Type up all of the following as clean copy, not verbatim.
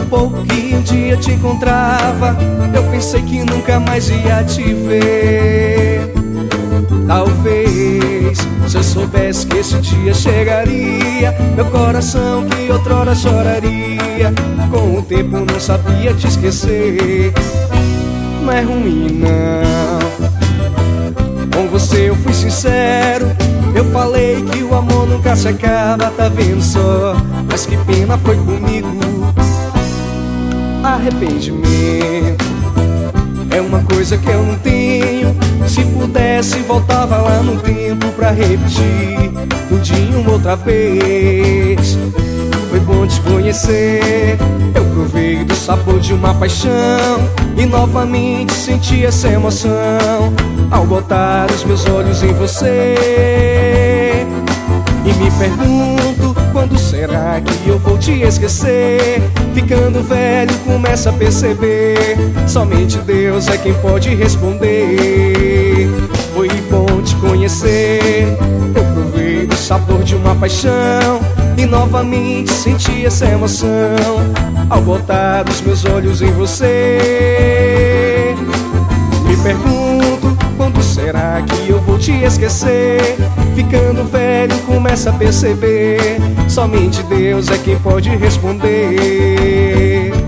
pouco que um dia te encontrava. Eu pensei que nunca mais ia te ver. Talvez, se eu soubesse que esse dia chegaria, meu coração que outrora choraria, com o tempo não sabia te esquecer. Não é ruim não, com você eu fui sincero. Eu falei que o amor nunca se acaba, tá vendo só? Mas que pena foi comigo. Arrependimento é uma coisa que eu não tenho. Se pudesse voltava lá no tempo pra repetir tudinho outra vez. Foi bom te conhecer, eu provei do sabor de uma paixão e novamente senti essa emoção ao botar os meus olhos em você. E me pergunto, quando será que eu vou te esquecer? Ficando velho começa a perceber, somente Deus é quem pode responder. Foi bom te conhecer, eu provei do sabor de uma paixão e novamente senti essa emoção ao botar os meus olhos em você. Me pergunto, quando será que eu vou te esquecer? Ficando velho começa a perceber, somente Deus é quem pode responder.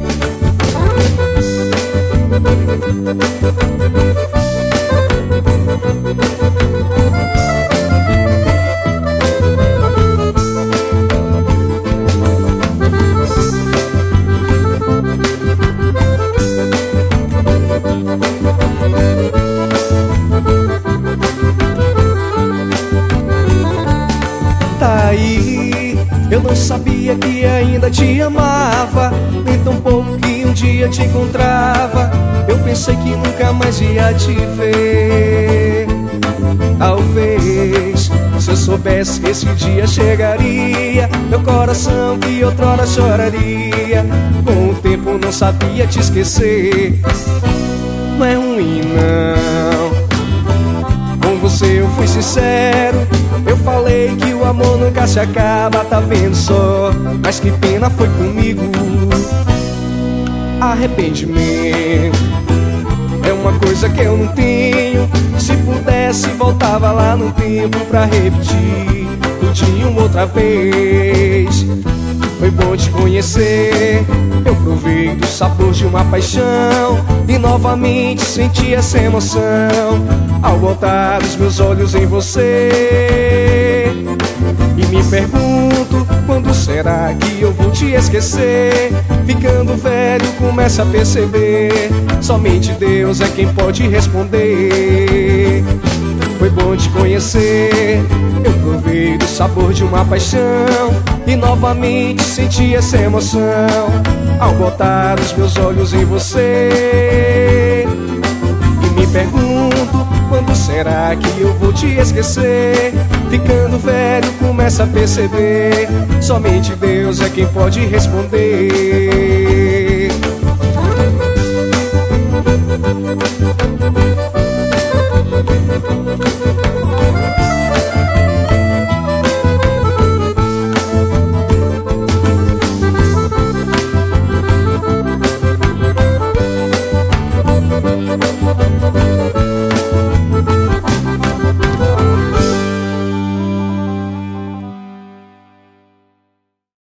Tá aí, eu não sabia que ainda te amava, nem tão pouco que um dia te encontrava. Eu pensei que nunca mais ia te ver. Talvez, se eu soubesse que esse dia chegaria, meu coração que outrora choraria, com o tempo não sabia te esquecer. Não é ruim não, com você eu fui sincero. Eu falei que o amor nunca se acaba, tá vendo só? Mas que pena foi comigo. Arrependimento é uma coisa que eu não tenho. Se pudesse voltava lá no tempo pra repetir tudinho outra vez. Foi bom te conhecer, eu provei do sabor de uma paixão e novamente senti essa emoção ao botar os meus olhos em você. E me pergunto, quando será que eu vou te esquecer? Ficando velho começa a perceber, somente Deus é quem pode responder. Foi bom te conhecer, eu provei do sabor de uma paixão e novamente senti essa emoção ao botar os meus olhos em você. E me pergunto, quando será que eu vou te esquecer? Ficando velho começa a perceber, somente Deus é quem pode responder.